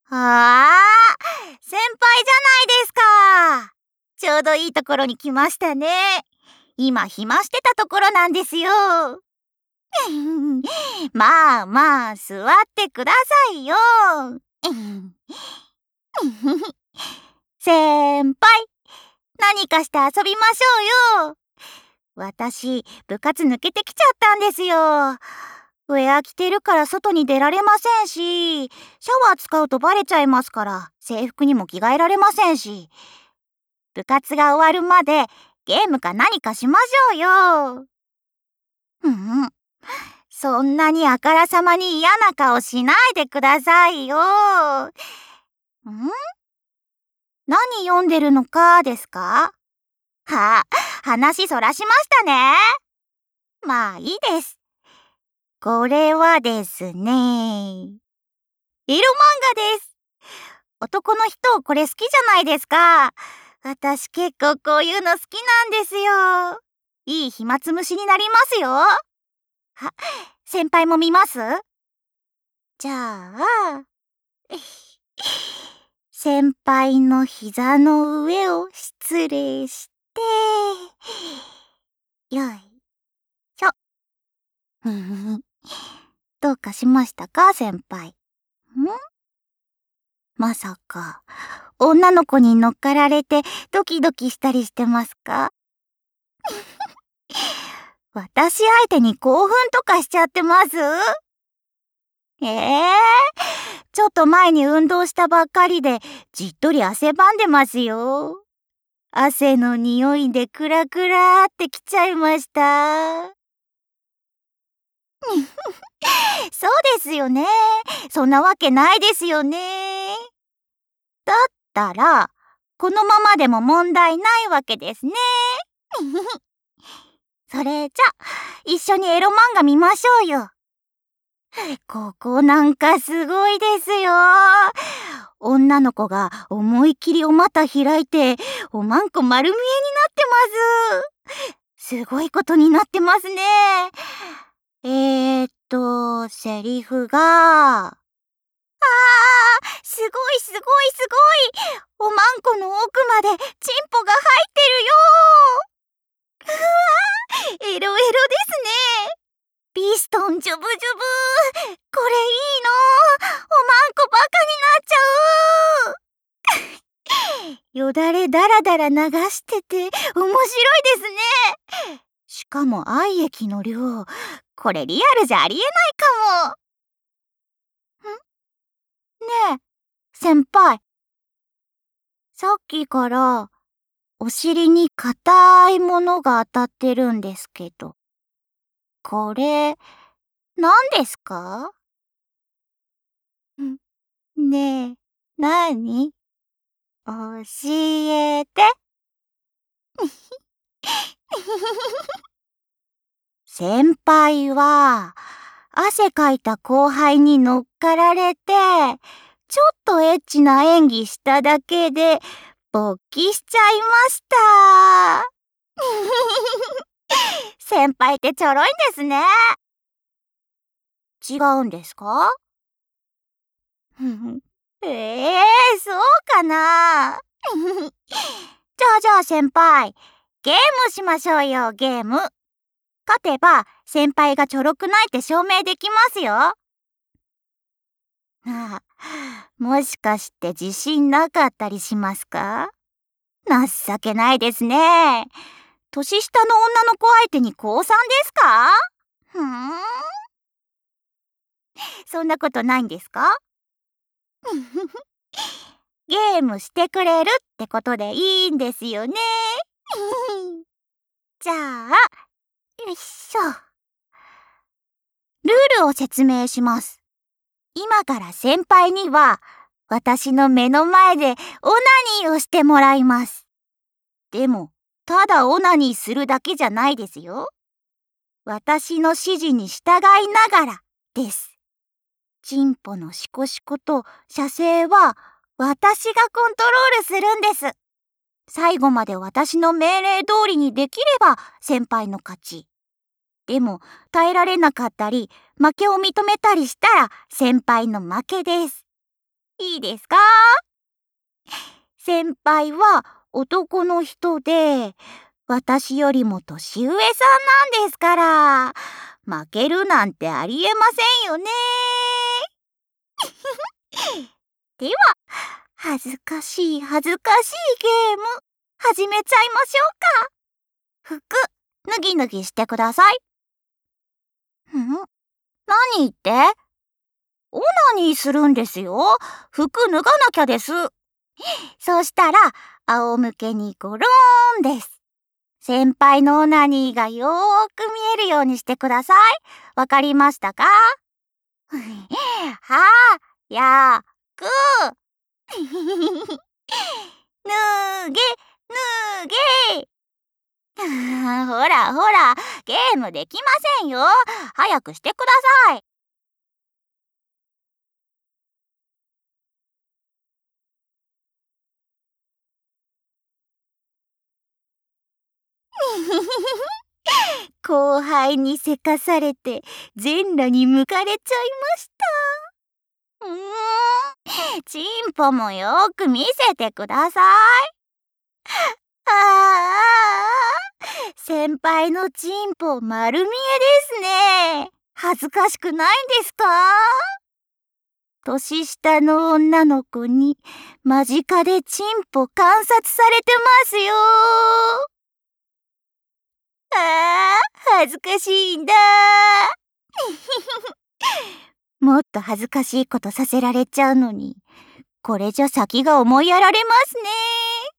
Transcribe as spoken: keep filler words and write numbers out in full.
あー、先輩じゃないですか。ちょうどいいところに来ましたね。今暇してたところなんですよ。まあまあ座ってくださいよ。先輩、何かして遊びましょうよ。私、部活抜けてきちゃったんですよ。ウェア着てるから外に出られませんし、シャワー使うとバレちゃいますから制服にも着替えられませんし、部活が終わるまでゲームか何かしましょうよ。うん、そんなにあからさまに嫌な顔しないでくださいよ。ん？何読んでるのかですか？は、話そらしましたね。まあいいです。これはですね、エロ漫画です。男の人これ好きじゃないですか。私結構こういうの好きなんですよ。いい暇つぶしになりますよ。は、先輩も見ます？じゃあ、先輩の膝の上を失礼して、よいしょ。どうかしましたか、先輩？ん？まさか、女の子に乗っかられてドキドキしたりしてますか？私相手に興奮とかしちゃってます？ええー、ちょっと前に運動したばっかりでじっとり汗ばんでますよ。汗の匂いでクラクラってきちゃいました。そうですよね。そんなわけないですよね。だったら、このままでも問題ないわけですね。それじゃ、一緒にエロ漫画見ましょうよ。ここなんかすごいですよ。女の子が思いっきりお股開いて、おまんこ丸見えになってます。すごいことになってますね。えーっと、セリフが、あー、すごいすごいすごい。おまんこの奥までチンポが入ってるよ。うわー、エロエロですね。ピストンジュブジュブ。これいいの。おまんこバカになっちゃう。よだれだらだら流してて面白いですね。しかも愛液の量、これリアルじゃありえないかも。ん？ねえ、先輩。さっきからお尻に硬いものが当たってるんですけど、これ何ですか？ん？ねえ、なに？教えて。先輩は汗かいた後輩に乗っかられて、ちょっとエッチな演技しただけで勃起しちゃいました。先輩ってちょろいんですね。違うんですか？ええー、そうかな。じゃあじゃあ先輩、ゲームしましょうよ、ゲーム。勝てば先輩がちょろくないって証明できますよ。ああ、もしかして自信なかったりしますか？情けないですね。年下の女の子相手に降参ですか？ふーん、そんなことないんですか？ゲームしてくれるってことでいいんですよね。じゃあ、よいしょ。ルールを説明します。今から先輩には私の目の前でオナニーをしてもらいます。でも、ただオナニーするだけじゃないですよ。私の指示に従いながらです。チンポのシコシコと射精は私がコントロールするんです。最後まで私の命令通りにできれば先輩の勝ち。でも耐えられなかったり負けを認めたりしたら先輩の負けです。 いいですか？先輩は男の人で、私よりも年上さんなんですから、負けるなんてありえませんよね。では、恥ずかしい恥ずかしいゲーム、始めちゃいましょうか。服、脱ぎ脱ぎしてください。ん？何言って？オナニーするんですよ。服脱がなきゃです。そしたら、仰向けにゴローンです。先輩のオナニーがよーく見えるようにしてください。わかりましたか？はやく脱げ脱げほらほら、ゲームできませんよ。早くしてください。後輩にせかされて全裸に向かれちゃいました。うーん、チンポもよく見せてください。ああ、先輩のチンポ丸見えですね。恥ずかしくないんですか？年下の女の子に間近でチンポ観察されてますよ。ああ、恥ずかしいんだ。もっと恥ずかしいことさせられちゃうのに、これじゃ先が思いやられますね。